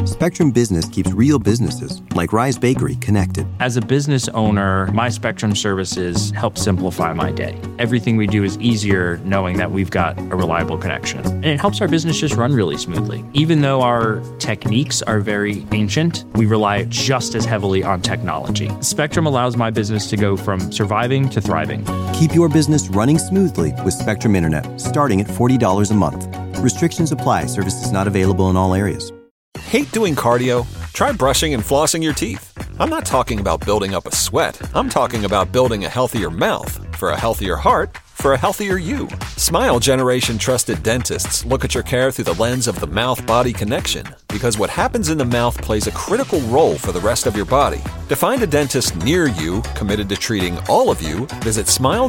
Spectrum Business keeps real businesses, like Rise Bakery, connected. As a business owner, my Spectrum services help simplify my day. Everything we do is easier knowing that we've got a reliable connection. And it helps our business just run really smoothly. Even though our techniques are very ancient, we rely just as heavily on technology. Spectrum allows my business to go from surviving to thriving. Keep your business running smoothly with Spectrum Internet, starting at $40 a month. Restrictions apply. Services not available in all areas. Hate doing cardio? Try brushing and flossing your teeth. I'm not talking about building up a sweat. I'm talking about building a healthier mouth for a healthier heart for a healthier you. Smile Generation trusted dentists look at your care through the lens of the mouth-body connection, because what happens in the mouth plays a critical role for the rest of your body. To find a dentist near you committed to treating all of you, visit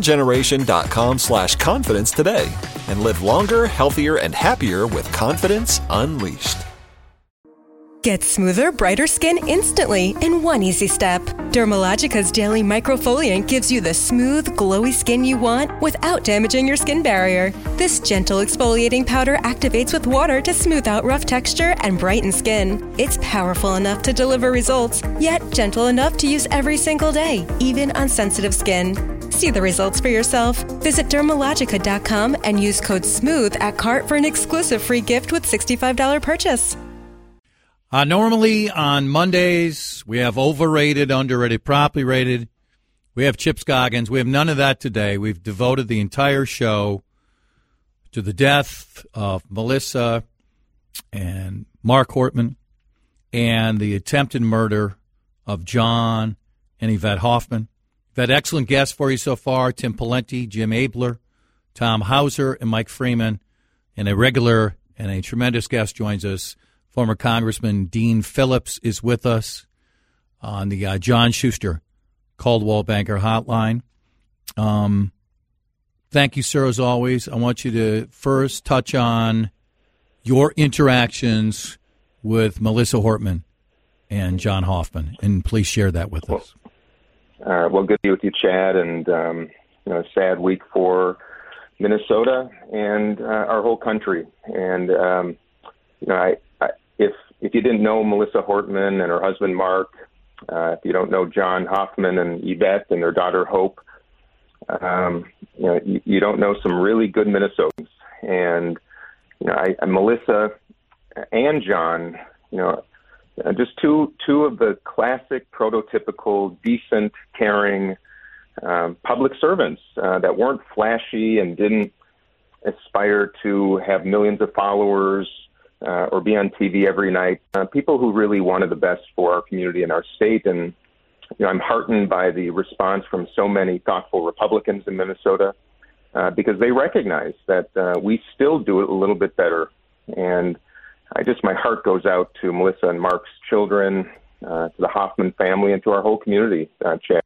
smilegeneration.com/confidence today and live longer, healthier, and happier with confidence unleashed. Get smoother, brighter skin instantly in one easy step. Dermalogica's Daily Microfoliant gives you the smooth, glowy skin you want without damaging your skin barrier. This gentle exfoliating powder activates with water to smooth out rough texture and brighten skin. It's powerful enough to deliver results, yet gentle enough to use every single day, even on sensitive skin. See the results for yourself. Visit Dermalogica.com and use code SMOOTH at cart for an exclusive free gift with $65 purchase. Normally on Mondays, we have overrated, underrated, properly rated. We have Chip Scoggins. We have none of that today. We've devoted the entire show to the death of Melissa and Mark Hortman and the attempted murder of John and Yvette Hoffman. We've had excellent guests for you so far: Tim Pawlenty, Jim Abler, Tom Hauser, and Mike Freeman. And a regular and a tremendous guest joins us. Former Congressman Dean Phillips is with us on the John Schuster Coldwell Banker Hotline. Thank you, sir, as always. I want you to first touch on your interactions with Melissa Hortman and John Hoffman, and please share that with us. Well, good to be with you, Chad, and a sad week for Minnesota and our whole country. And if you didn't know Melissa Hortman and her husband Mark, if you don't know John Hoffman and Yvette and their daughter Hope, you don't know some really good Minnesotans. And Melissa and John, just two of the classic, prototypical, decent, caring public servants that weren't flashy and didn't aspire to have millions of followers or be on TV every night. People who really wanted the best for our community and our state. And I'm heartened by the response from so many thoughtful Republicans in Minnesota because they recognize that we still do it a little bit better. And my heart goes out to Melissa and Mark's children, to the Hoffman family, and to our whole community, Chad.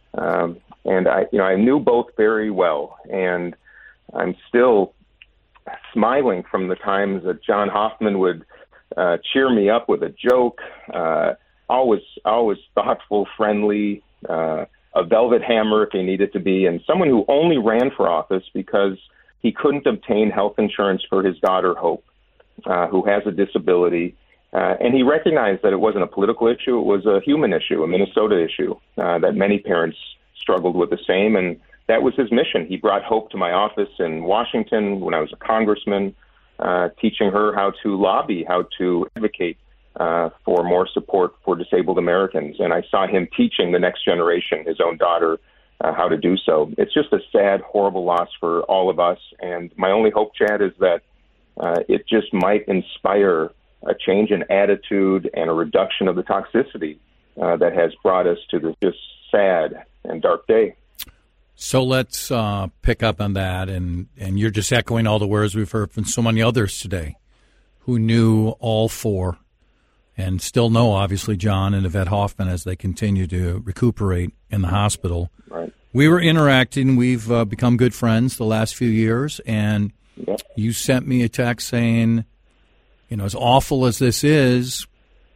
And I knew both very well, and I'm still smiling from the times that John Hoffman would cheer me up with a joke, always thoughtful, friendly, a velvet hammer if he needed to be, and someone who only ran for office because he couldn't obtain health insurance for his daughter, Hope, who has a disability. And he recognized that it wasn't a political issue, it was a human issue, a Minnesota issue, that many parents struggled with the same, and that was his mission. He brought Hope to my office in Washington when I was a congressman, teaching her how to lobby, how to advocate for more support for disabled Americans. And I saw him teaching the next generation, his own daughter, how to do so. It's just a sad, horrible loss for all of us. And my only hope, Chad, is that it just might inspire a change in attitude and a reduction of the toxicity that has brought us to this just sad and dark day. So let's pick up on that, and you're just echoing all the words we've heard from so many others today who knew all four and still know, obviously, John and Yvette Hoffman as they continue to recuperate in the hospital. Right. We were interacting. We've become good friends the last few years, and Yep. You sent me a text saying, as awful as this is,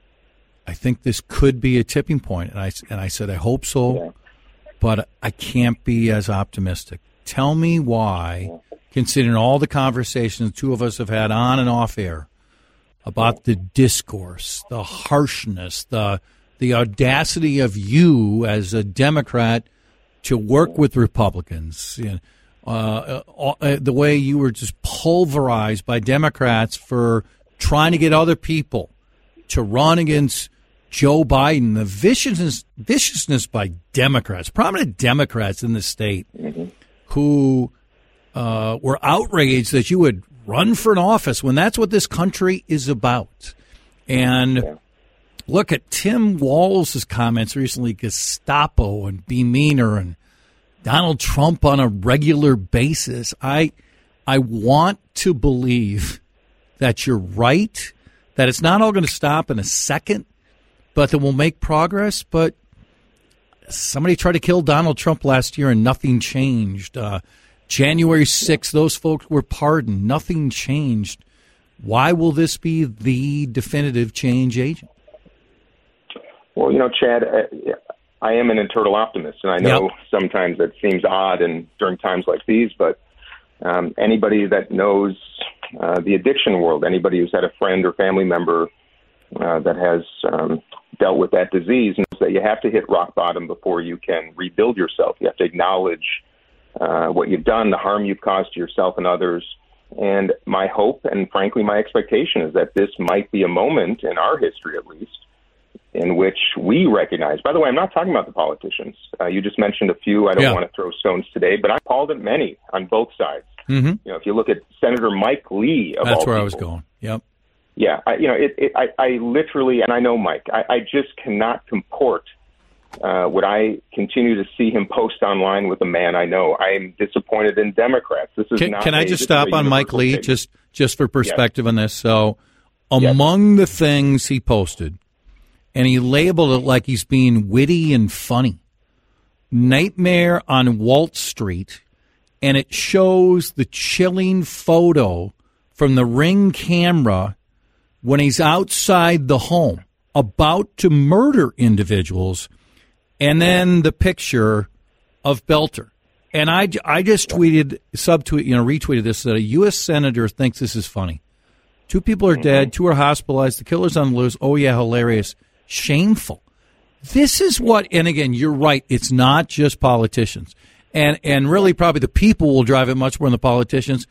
I think this could be a tipping point. And I said, I hope so. Yeah. But I can't be as optimistic. Tell me why, considering all the conversations the two of us have had on and off air about the discourse, the harshness, the audacity of you as a Democrat to work with Republicans. The way you were just pulverized by Democrats for trying to get other people to run against Joe Biden, the viciousness by Democrats, prominent Democrats in the state, who were outraged that you would run for an office when that's what this country is about. And look at Tim Walz's comments recently, Gestapo and be meaner and Donald Trump on a regular basis. I want to believe that you're right, that it's not all going to stop in a second, but that we'll make progress. But somebody tried to kill Donald Trump last year and nothing changed. January 6th, those folks were pardoned. Nothing changed. Why will this be the definitive change agent? Well, Chad, I am an internal optimist, and I know sometimes that seems odd and during times like these, but anybody that knows the addiction world, anybody who's had a friend or family member that has dealt with that disease knows that you have to hit rock bottom before you can rebuild yourself. You have to acknowledge what you've done, the harm you've caused to yourself and others. And my hope, and frankly my expectation, is that this might be a moment in our history, at least, in which we recognize. By the way, I'm not talking about the politicians. You just mentioned a few. I don't want to throw stones today, but I called it many on both sides. Mm-hmm. If you look at Senator Mike Lee, of all that's where people, I was going. Yep. Yeah, I literally, and I know Mike, I just cannot comport what I continue to see him post online with a man I know. I am disappointed in Democrats. This is not. Can I just stop on Mike Lee, just for perspective on this? So, among the things he posted, and he labeled it like he's being witty and funny, Nightmare on Walt Street, and it shows the chilling photo from the Ring camera when he's outside the home about to murder individuals, and then the picture of Belter. And I just retweeted this, that a U.S. senator thinks this is funny. 2 people are dead, 2 are hospitalized, the killer's on the loose. Oh, yeah, hilarious. Shameful. This is what, and again, you're right, it's not just politicians. And really probably the people will drive it much more than the politicians.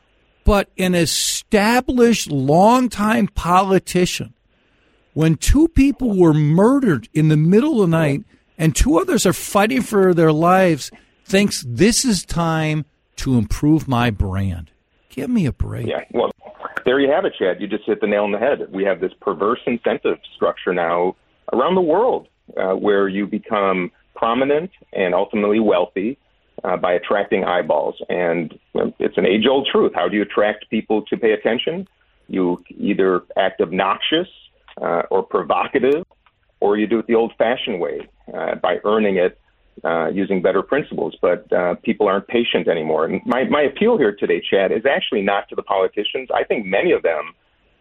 But an established, longtime politician, when 2 people were murdered in the middle of the night and 2 others are fighting for their lives, thinks this is time to improve my brand. Give me a break. Yeah, well, there you have it, Chad. You just hit the nail on the head. We have this perverse incentive structure now around the world where you become prominent and ultimately wealthy by attracting eyeballs. And it's an age-old truth. How do you attract people to pay attention? You either act obnoxious or provocative, or you do it the old-fashioned way by earning it using better principles. But people aren't patient anymore. And my appeal here today, Chad, is actually not to the politicians. I think many of them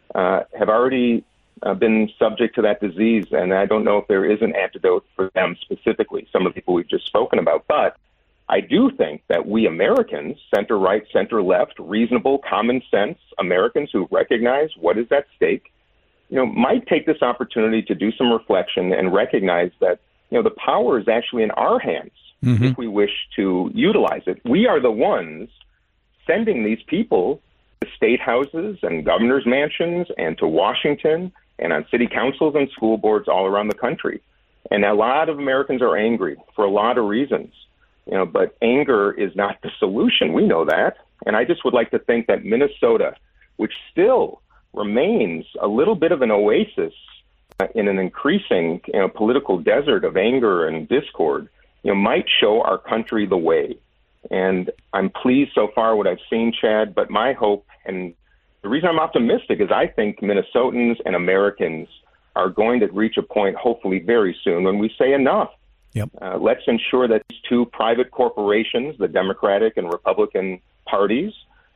have already been subject to that disease, and I don't know if there is an antidote for them specifically, some of the people we've just spoken about. But I do think that we Americans, center-right, center-left, reasonable, common sense Americans who recognize what is at stake, might take this opportunity to do some reflection and recognize that, the power is actually in our hands if we wish to utilize it. We are the ones sending these people to state houses and governor's mansions and to Washington and on city councils and school boards all around the country. And a lot of Americans are angry for a lot of reasons. But anger is not the solution. We know that. And I just would like to think that Minnesota, which still remains a little bit of an oasis in an increasing political desert of anger and discord, might show our country the way. And I'm pleased so far what I've seen, Chad, but my hope, and the reason I'm optimistic, is I think Minnesotans and Americans are going to reach a point, hopefully very soon, when we say enough. Yep. Let's ensure that these 2 private corporations, the Democratic and Republican parties,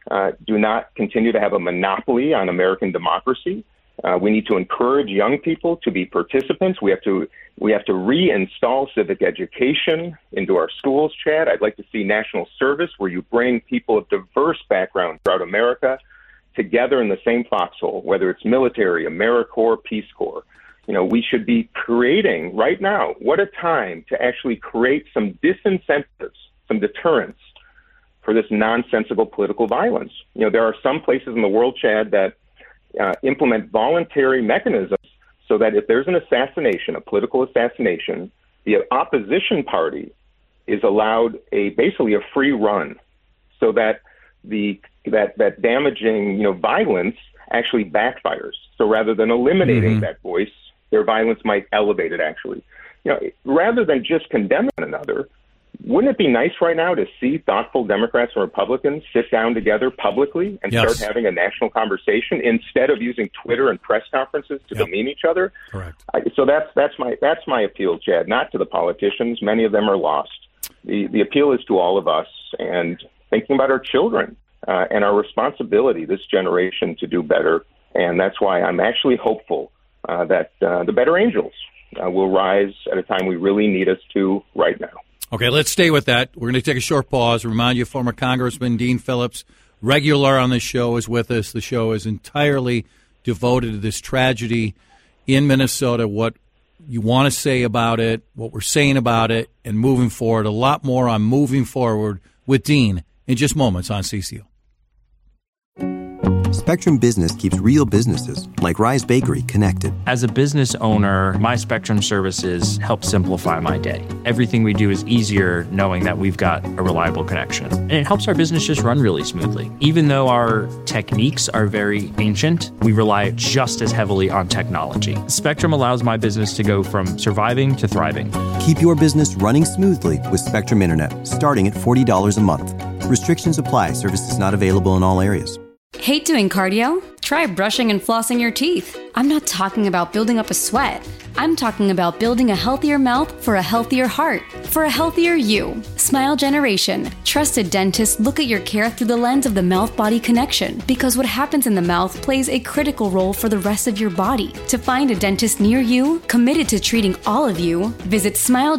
do not continue to have a monopoly on American democracy. We need to encourage young people to be participants. We have to reinstall civic education into our schools, Chad. I'd like to see national service where you bring people of diverse backgrounds throughout America together in the same foxhole, whether it's military, AmeriCorps, Peace Corps. We should be creating right now, what a time to actually create some disincentives, some deterrence for this nonsensical political violence. There are some places in the world, Chad, that implement voluntary mechanisms so that if there's an assassination, a political assassination, the opposition party is allowed basically a free run, so that that damaging violence actually backfires. So rather than eliminating that voice, their violence might elevate it. Actually, rather than just condemning one another, wouldn't it be nice right now to see thoughtful Democrats and Republicans sit down together publicly and start having a national conversation instead of using Twitter and press conferences to demean each other? Correct. So that's my appeal, Chad. Not to the politicians; many of them are lost. The appeal is to all of us, and thinking about our children and our responsibility, this generation, to do better. And that's why I'm actually hopeful that the better angels will rise at a time we really need us to right now. Okay, let's stay with that. We're going to take a short pause. Remind you, former Congressman Dean Phillips, regular on the show, is with us. The show is entirely devoted to this tragedy in Minnesota, what you want to say about it, what we're saying about it, and moving forward. A lot more on moving forward with Dean in just moments on CCO. Spectrum Business keeps real businesses, like Rise Bakery, connected. As a business owner, my Spectrum services help simplify my day. Everything we do is easier knowing that we've got a reliable connection. And it helps our business just run really smoothly. Even though our techniques are very ancient, we rely just as heavily on technology. Spectrum allows my business to go from surviving to thriving. Keep your business running smoothly with Spectrum Internet, starting at $40 a month. Restrictions apply. Services not available in all areas. Hate doing cardio? Try brushing and flossing your teeth. I'm not talking about building up a sweat. I'm talking about building a healthier mouth for a healthier heart, for a healthier you. Smile Generation. Trusted dentists look at your care through the lens of the mouth-body connection, because what happens in the mouth plays a critical role for the rest of your body. To find a dentist near you, committed to treating all of you, visit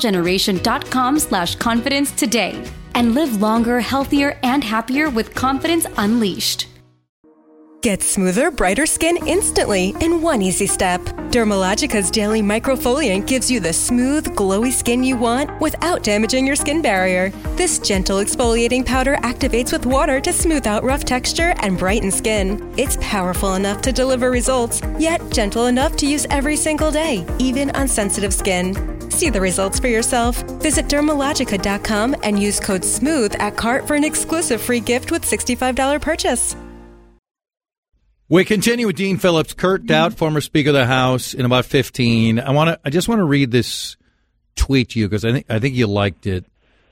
smilegeneration.com/confidence today. And live longer, healthier, and happier with Confidence Unleashed. Get smoother, brighter skin instantly in one easy step. Dermalogica's Daily Microfoliant gives you the smooth, glowy skin you want without damaging your skin barrier. This gentle exfoliating powder activates with water to smooth out rough texture and brighten skin. It's powerful enough to deliver results, yet gentle enough to use every single day, even on sensitive skin. See the results for yourself. Visit Dermalogica.com and use code SMOOTH at cart for an exclusive free gift with $65 purchase. We continue with Dean Phillips. Kurt Dowd, former Speaker of the House, in about 15. I just want to read this tweet to you because I think you liked it.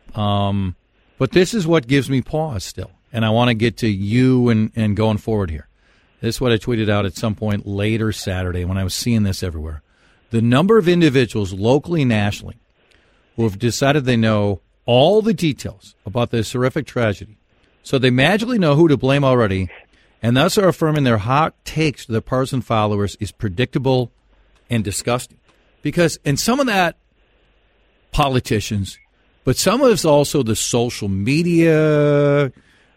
But this is what gives me pause still, and I want to get to you and going forward here. This is what I tweeted out at some point later Saturday when I was seeing this everywhere. The number of individuals locally and nationally who have decided they know all the details about this horrific tragedy, so they magically know who to blame already, and thus are affirming their hot takes to their partisan followers is predictable and disgusting. Because, and some of that, politicians, but some of it's also the social media,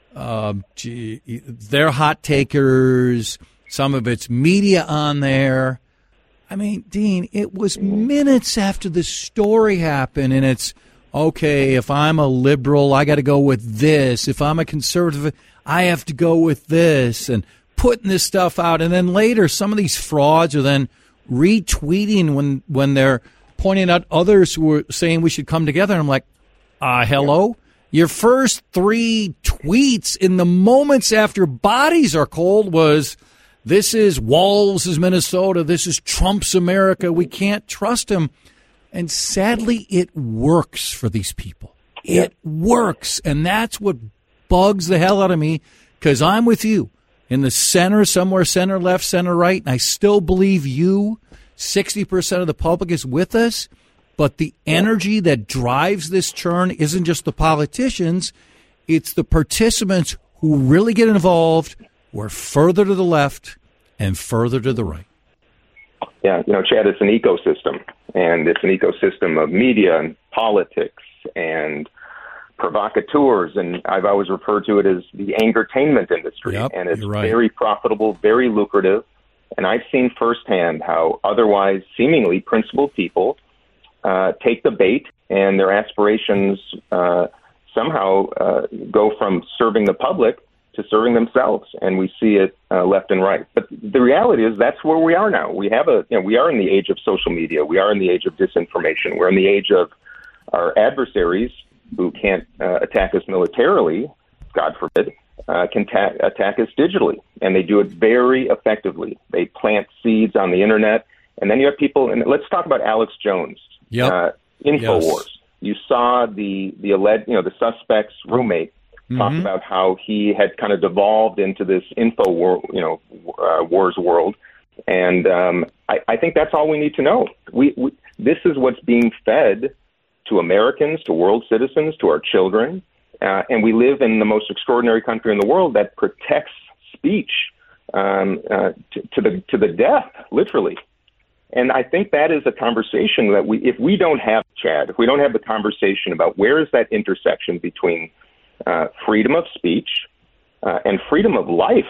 they're hot takers, some of it's media on there. I mean, Dean, it was minutes after the story happened, and it's, okay, if I'm a liberal, I got to go with this. If I'm a conservative, I have to go with this, and putting this stuff out. And then later, some of these frauds are then retweeting when they're pointing out others who are saying we should come together. And I'm like, hello? Your first 3 tweets in the moments after bodies are cold was, this is Walz' Minnesota, this is Trump's America, we can't trust him. And sadly, it works for these people. It works, and that's what bugs the hell out of me, because I'm with you in the center, somewhere center left, center right, and I still believe you, 60% of the public is with us, but the energy that drives this churn isn't just the politicians, it's the participants who really get involved. We're further to the left and further to the right. Yeah, Chad, it's an ecosystem, and it's an ecosystem of media and politics and provocateurs, and I've always referred to it as the angertainment industry. Yep, and it's you're right. very profitable, very lucrative. And I've seen firsthand how otherwise seemingly principled people take the bait, and their aspirations somehow go from serving the public to serving themselves, and we see it left and right. But the reality is that's where we are now. We have we are in the age of social media. We are in the age of disinformation. We're in the age of our adversaries who can't attack us militarily, God forbid, can attack us digitally, and they do it very effectively. They plant seeds on the internet, and then you have people. And let's talk about Alex Jones, Yep. Infowars. Yes. You saw the alleged, the suspect's roommate talk about how he had kind of devolved into this wars world, and I think that's all we need to know. This is what's being fed to Americans, to world citizens, to our children, and we live in the most extraordinary country in the world that protects speech to the death, literally. And I think that is a conversation that if we don't have the conversation about where is that intersection between freedom of speech and freedom of life,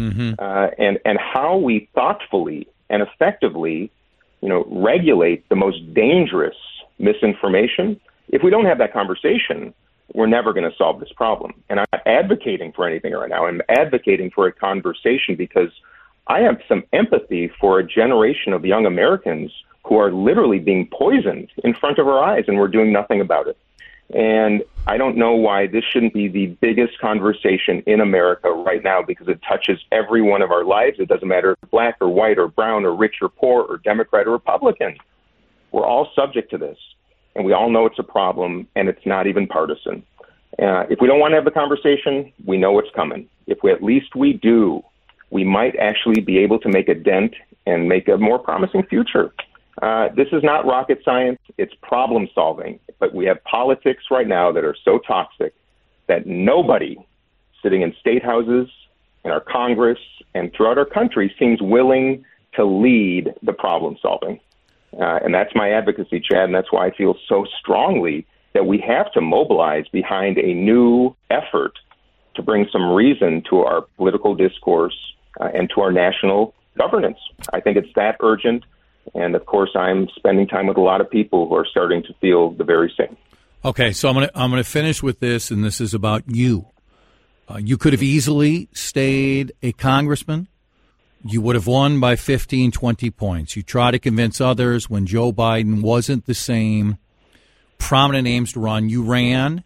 and how we thoughtfully and effectively, regulate the most dangerous misinformation. If we don't have that conversation, we're never going to solve this problem. And I'm not advocating for anything right now. I'm advocating for a conversation because I have some empathy for a generation of young Americans who are literally being poisoned in front of our eyes, and we're doing nothing about it. And I don't know why this shouldn't be the biggest conversation in America right now, because it touches every one of our lives. It doesn't matter if you're black or white or brown or rich or poor or Democrat or Republican. We're all subject to this, and we all know it's a problem, and it's not even partisan. If we don't want to have the conversation, we know what's coming. If we do, we might actually be able to make a dent and make a more promising future. This is not rocket science. It's problem solving. But we have politics right now that are so toxic that nobody sitting in state houses, in our Congress, and throughout our country seems willing to lead the problem solving. And that's my advocacy, Chad, and that's why I feel so strongly that we have to mobilize behind a new effort to bring some reason to our political discourse and to our national governance. I think it's that urgent. And of course, I'm spending time with a lot of people who are starting to feel the very same. Okay, so I'm gonna finish with this, and this is about you. You could have easily stayed a congressman. You would have won by 15, 20 points. You try to convince others when Joe Biden wasn't the same prominent names to run. You ran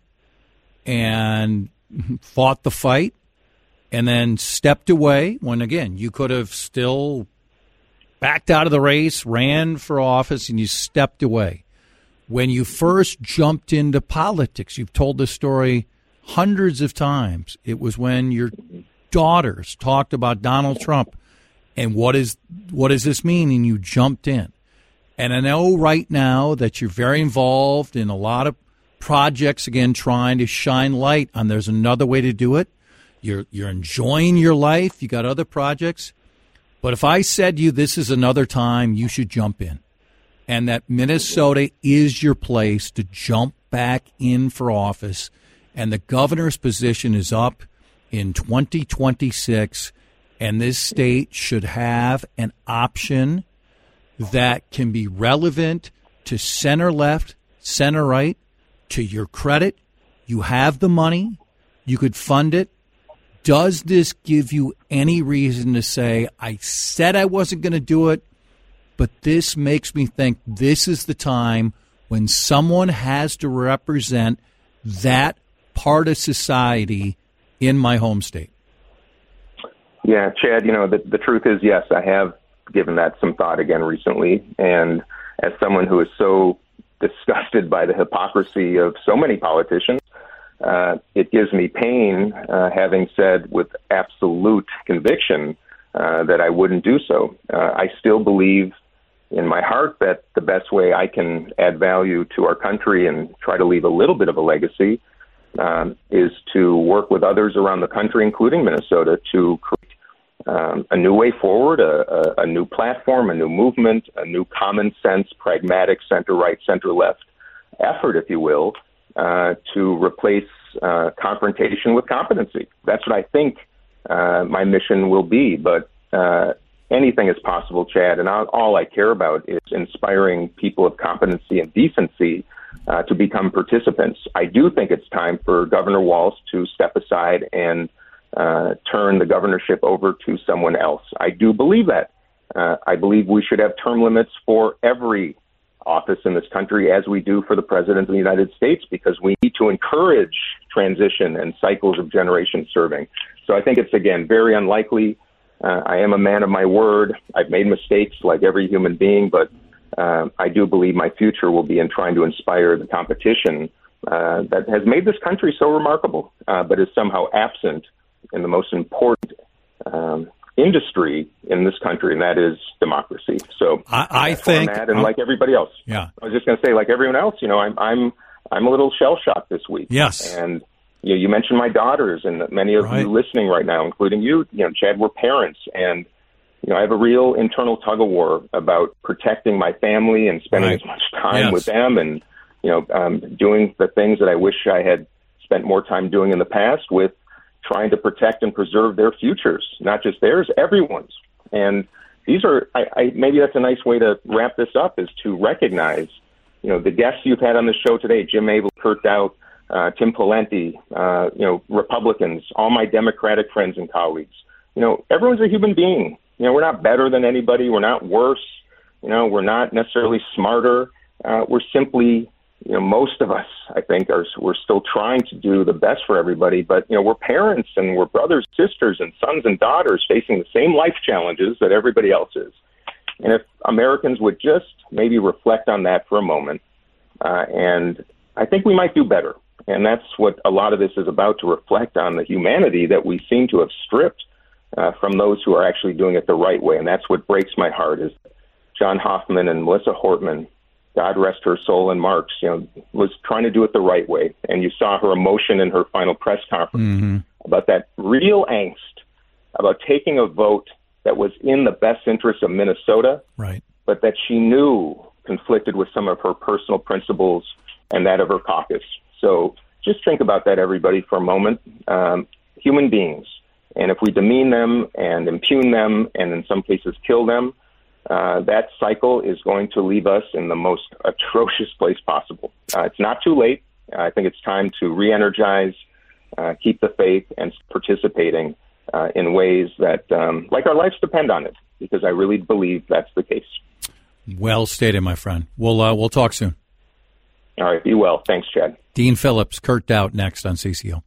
and fought the fight and then stepped away when, again, you could have still backed out of the race, ran for office, and you stepped away. When you first jumped into politics, you've told this story hundreds of times. It was when your daughters talked about Donald Trump and what does this mean, and you jumped in. And I know right now that you're very involved in a lot of projects, again, trying to shine light on there's another way to do it. You're enjoying your life. You got other projects. But if I said to you this is another time, you should jump in. And that Minnesota is your place to jump back in for office. And the governor's position is up in 2026. And this state should have an option that can be relevant to center left, center right. To your credit, you have the money. You could fund it. Does this give you any reason to say, I said I wasn't going to do it, but this makes me think this is the time when someone has to represent that part of society in my home state? Yeah, Chad, the truth is, yes, I have given that some thought again recently. And as someone who is so disgusted by the hypocrisy of so many politicians, it gives me pain having said with absolute conviction that I wouldn't do so. I still believe in my heart that the best way I can add value to our country and try to leave a little bit of a legacy is to work with others around the country, including Minnesota, to create a new way forward, a new platform, a new movement, a new common sense, pragmatic center-right, center-left effort, if you will, to replace confrontation with competency. That's what I think my mission will be. But anything is possible, Chad, and all I care about is inspiring people of competency and decency to become participants. I do think it's time for Governor Walz to step aside and turn the governorship over to someone else. I do believe that. I believe we should have term limits for every office in this country, as we do for the President of the United States, because we need to encourage transition and cycles of generation serving. So I think it's, again, very unlikely. I am a man of my word. I've made mistakes like every human being, but I do believe my future will be in trying to inspire the competition that has made this country so remarkable, but is somehow absent in the most important industry in this country, and that is democracy. So I think, and like everybody else, yeah, I was just going to say, like everyone else, I'm a little shell shocked this week. Yes, and you mentioned my daughters, and many of you listening right now, including you, Chad, we're parents, and I have a real internal tug of war about protecting my family and spending as much time with them, and doing the things that I wish I had spent more time doing in the past with trying to protect and preserve their futures, not just theirs, everyone's. And these are, maybe that's a nice way to wrap this up, is to recognize, the guests you've had on the show today, Jim Abel, Kurt Dowd, Tim Pawlenty, Republicans, all my Democratic friends and colleagues. Everyone's a human being. We're not better than anybody. We're not worse. We're not necessarily smarter. We're simply, most of us, I think, we're still trying to do the best for everybody. But, we're parents and we're brothers, sisters, and sons and daughters facing the same life challenges that everybody else is. And if Americans would just maybe reflect on that for a moment, and I think we might do better. And that's what a lot of this is about, to reflect on the humanity that we seem to have stripped from those who are actually doing it the right way. And that's what breaks my heart, is John Hoffman and Melissa Hortman, God rest her soul, and Marks, was trying to do it the right way. And you saw her emotion in her final press conference about that real angst about taking a vote that was in the best interest of Minnesota, but that she knew conflicted with some of her personal principles and that of her caucus. So just think about that, everybody, for a moment. Human beings. And if we demean them and impugn them and in some cases kill them, that cycle is going to leave us in the most atrocious place possible. It's not too late. I think it's time to re-energize, keep the faith, and participating in ways that, like our lives depend on it, because I really believe that's the case. Well stated, my friend. We'll talk soon. All right. Be well. Thanks, Chad. Dean Phillips, Kurt Dowd, next on CCO.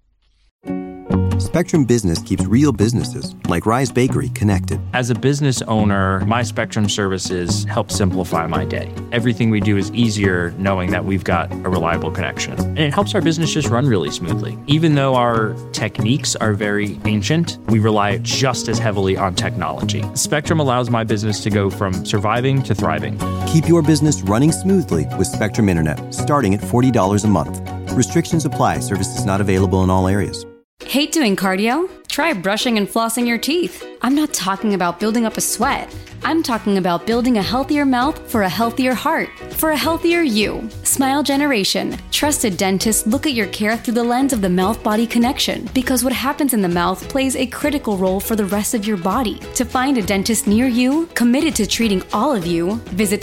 Spectrum Business keeps real businesses, like Rise Bakery, connected. As a business owner, my Spectrum services help simplify my day. Everything we do is easier knowing that we've got a reliable connection. And it helps our business just run really smoothly. Even though our techniques are very ancient, we rely just as heavily on technology. Spectrum allows my business to go from surviving to thriving. Keep your business running smoothly with Spectrum Internet, starting at $40 a month. Restrictions apply. Services not available in all areas. Hate doing cardio? Try brushing and flossing your teeth. I'm not talking about building up a sweat. I'm talking about building a healthier mouth for a healthier heart, for a healthier you. Smile Generation. Trusted dentists look at your care through the lens of the mouth-body connection, because what happens in the mouth plays a critical role for the rest of your body. To find a dentist near you, committed to treating all of you, visit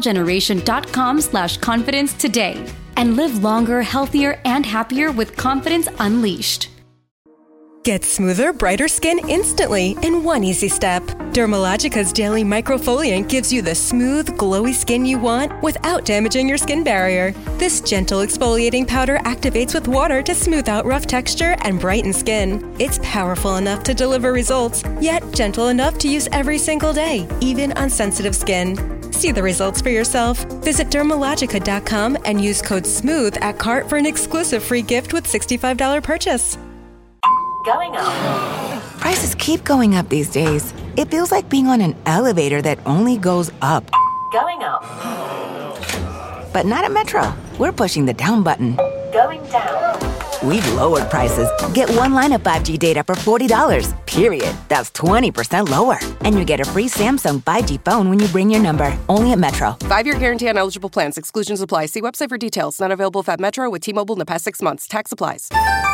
smilegeneration.com/confidence today and live longer, healthier, and happier with confidence unleashed. Get smoother, brighter skin instantly in one easy step. Dermalogica's Daily Microfoliant gives you the smooth, glowy skin you want without damaging your skin barrier. This gentle exfoliating powder activates with water to smooth out rough texture and brighten skin. It's powerful enough to deliver results, yet gentle enough to use every single day, even on sensitive skin. See the results for yourself. Visit Dermalogica.com and use code SMOOTH at cart for an exclusive free gift with $65 purchase. Going up. Prices keep going up these days. It feels like being on an elevator that only goes up. Going up. But not at Metro. We're pushing the down button. Going down. we've lowered prices. Get one line of 5G data for $40, period. That's 20% lower. And you get a free Samsung 5G phone when you bring your number. Only at Metro. 5-year guarantee on eligible plans. Exclusions apply. See website for details. Not available at Metro with T-Mobile in the past 6 months. Tax applies.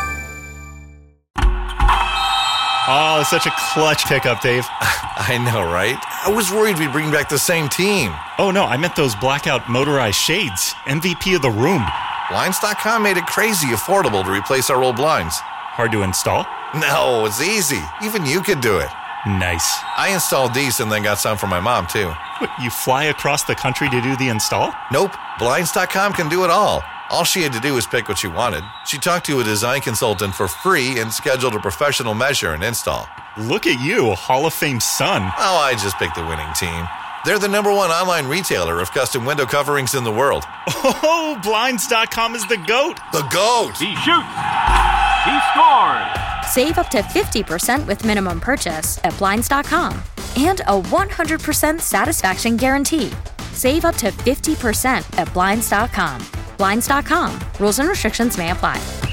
Oh, it's such a clutch pickup, Dave. I know, right? I was worried we'd bring back the same team. Oh, no, I meant those blackout motorized shades. MVP of the room. Blinds.com made it crazy affordable to replace our old blinds. Hard to install? No, it's easy. Even you could do it. Nice. I installed these and then got some for my mom, too. What, you fly across the country to do the install? Nope. Blinds.com can do it all. All she had to do was pick what she wanted. She talked to a design consultant for free and scheduled a professional measure and install. Look at you, Hall of Fame son. Oh, I just picked the winning team. They're the #1 online retailer of custom window coverings in the world. Oh, Blinds.com is the GOAT. The GOAT! He shoots. He scored. Save up to 50% with minimum purchase at Blinds.com. And a 100% satisfaction guarantee. Save up to 50% at Blinds.com. Blinds.com. Rules and restrictions may apply.